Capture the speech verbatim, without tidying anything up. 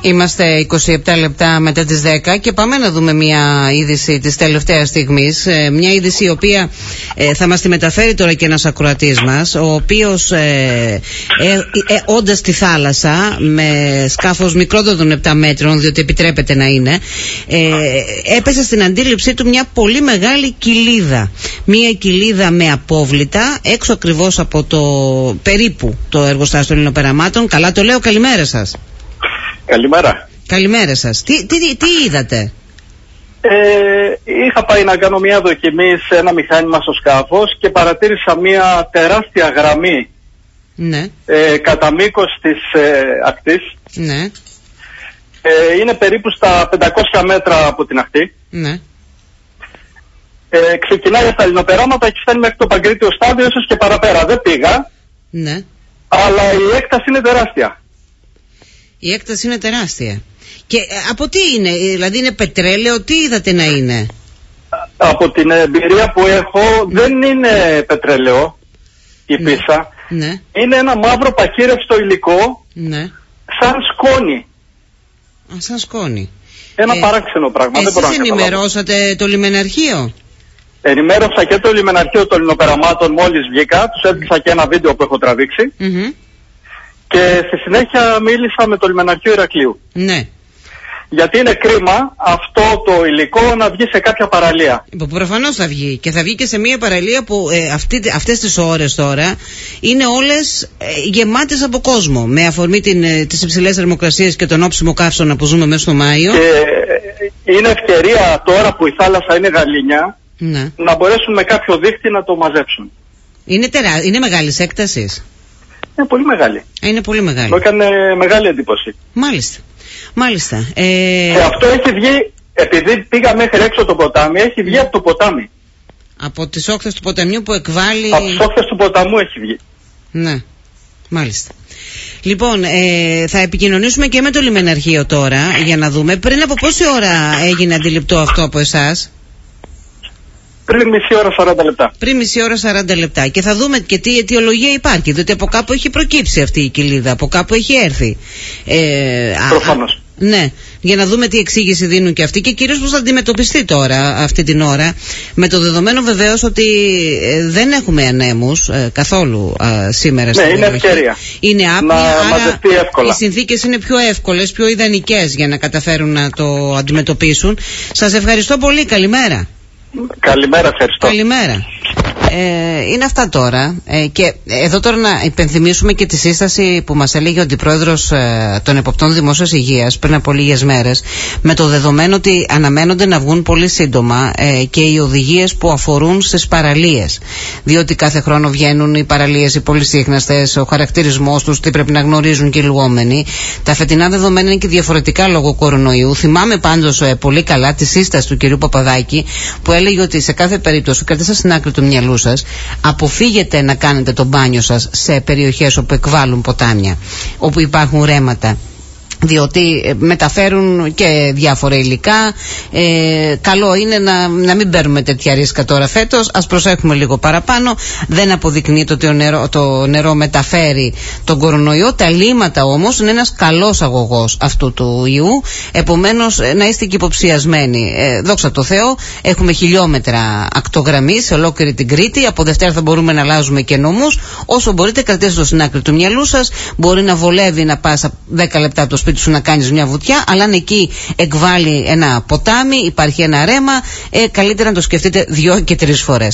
Είμαστε είκοσι επτά λεπτά μετά τις δέκα και πάμε να δούμε μια είδηση της τελευταίας στιγμής. Μια είδηση η οποία ε, θα μας τη μεταφέρει τώρα και ένας ακροατής μας, ο οποίος ε, ε, ε, όντας στη θάλασσα με σκάφος μικρότερο των επτά μέτρων, διότι επιτρέπεται να είναι, ε, έπεσε στην αντίληψή του μια πολύ μεγάλη κοιλίδα. Μια κοιλίδα με απόβλητα έξω ακριβώς από το περίπου το εργοστάσιο των Ελληνοπεραμάτων. Καλά το λέω, καλημέρα σας. Καλημέρα. Καλημέρα σας. Τι, τι, τι, τι είδατε? Ε, είχα πάει να κάνω μια δοκιμή σε ένα μηχάνημα στο σκάφος και παρατήρησα μια τεράστια γραμμή, ναι. ε, κατά μήκος της ε, ακτής. Ναι. Ε, είναι περίπου στα πεντακόσια μέτρα από την ακτή. Ναι. Ε, ξεκινάει στα Ελληνοπεράματα και φτάνει μέχρι το Παγκρίτιο στάδιο, ίσως και παραπέρα. Δεν πήγα, ναι. αλλά η έκταση είναι τεράστια. Η έκταση είναι τεράστια. Και από τι είναι, δηλαδή είναι πετρέλαιο, τι είδατε να είναι? Από την εμπειρία που έχω, δεν είναι πετρέλαιο η ναι. πίσα. Ναι. Είναι ένα μαύρο παχύρευστο υλικό, ναι. σαν σκόνη. Α, σαν σκόνη. Ένα ε, παράξενο πράγμα. Εσείς δεν ενημερώσατε το λιμεναρχείο? Ενημέρωσα και το λιμεναρχείο των Ελληνοπεραμάτων μόλις βγήκα. Τους έδειξα και ένα βίντεο που έχω τραβήξει. Mm-hmm. Και στη συνέχεια μίλησα με το λιμεναρχείο Ηρακλείου. Ναι. Γιατί είναι κρίμα αυτό το υλικό να βγει σε κάποια παραλία. Που προφανώς θα βγει. Και θα βγει και σε μια παραλία που ε, αυτή, αυτές τις ώρες τώρα είναι όλες ε, γεμάτες από κόσμο. Με αφορμή την, ε, τις υψηλές θερμοκρασίες και τον όψιμο καύσωνα που ζούμε μέσα στο Μάιο. Και ε, είναι ευκαιρία τώρα που η θάλασσα είναι γαλήνια, ναι. να μπορέσουν με κάποιο δίχτυ να το μαζέψουν. Είναι, τερά, είναι μεγάλης έκτασης. Είναι πολύ μεγάλη. Είναι πολύ μεγάλη. Μου έκανε μεγάλη εντύπωση. Μάλιστα. Μάλιστα. Ε... Και αυτό έχει βγει, επειδή πήγα μέχρι έξω το ποτάμι, έχει βγει από το ποτάμι. Από τις όχθες του ποταμιού που εκβάλλει... Από τις όχθες του ποταμού έχει βγει. Ναι. Μάλιστα. Λοιπόν, ε, θα επικοινωνήσουμε και με το λιμεναρχείο τώρα για να δούμε. Πριν από πόση ώρα έγινε αντιληπτό αυτό από εσάς? Πριν μισή ώρα σαράντα λεπτά. Πριν μισή ώρα σαράντα λεπτά. Και θα δούμε και τι αιτιολογία υπάρχει. Διότι από κάπου έχει προκύψει αυτή η κοιλίδα. Από κάπου έχει έρθει. Ε, Προφανώς. Α, ναι. Για να δούμε τι εξήγηση δίνουν και αυτοί. Και κυρίως πώς θα αντιμετωπιστεί τώρα αυτή την ώρα. Με το δεδομένο βεβαίως ότι ε, δεν έχουμε ανέμους ε, καθόλου ε, σήμερα. Ναι, είναι ευκαιρία. Είναι άπλια. Άρα εύκολα. Οι συνθήκες είναι πιο εύκολες, πιο ιδανικές για να καταφέρουν να το αντιμετωπίσουν. Σας ευχαριστώ πολύ. Καλημέρα. Καλημέρα, ευχαριστώ. Καλημέρα. Ε, είναι αυτά τώρα ε, και εδώ τώρα να υπενθυμίσουμε και τη σύσταση που μας έλεγε ο Αντιπρόεδρος ε, των Εποπτών Δημόσιας Υγείας πριν από λίγες μέρες, με το δεδομένο ότι αναμένονται να βγουν πολύ σύντομα ε, και οι οδηγίες που αφορούν στις παραλίες, διότι κάθε χρόνο βγαίνουν οι παραλίες, οι πολυσύχναστες, ο χαρακτηρισμός τους, τι πρέπει να γνωρίζουν και οι λουόμενοι. Τα φετινά δεδομένα είναι και διαφορετικά λόγω κορονοϊού. Θυμάμαι πάντως ε, πολύ καλά τη σύσταση του κ. Παπαδάκη που έλεγε ότι σε κάθε περίπτωση κρατήστε στην άκρη του μυαλού σας, αποφύγετε να κάνετε το μπάνιο σας σε περιοχές όπου εκβάλλουν ποτάμια, όπου υπάρχουν ρέματα, διότι μεταφέρουν και διάφορα υλικά. Ε, καλό είναι να, να μην παίρνουμε τέτοια ρίσκα τώρα φέτος. Ας προσέχουμε λίγο παραπάνω. Δεν αποδεικνύεται ότι το νερό, το νερό μεταφέρει τον κορονοϊό. Τα λίμματα όμως είναι ένας καλός αγωγός αυτού του ιού. Επομένως να είστε και υποψιασμένοι. Ε, δόξα τω Θεώ, έχουμε χιλιόμετρα ακτογραμμή σε ολόκληρη την Κρήτη. Από Δευτέρα θα μπορούμε να αλλάζουμε και νόμους. Όσο μπορείτε, κρατήστε το στην άκρη του μυαλού σας. Μπορεί να βολεύει να πας δέκα λεπτά από το σπίτι σου να κάνεις μια βουτιά, αλλά αν εκεί εκβάλλει ένα ποτάμι, υπάρχει ένα ρέμα, ε, καλύτερα να το σκεφτείτε δυο και τρεις φορές.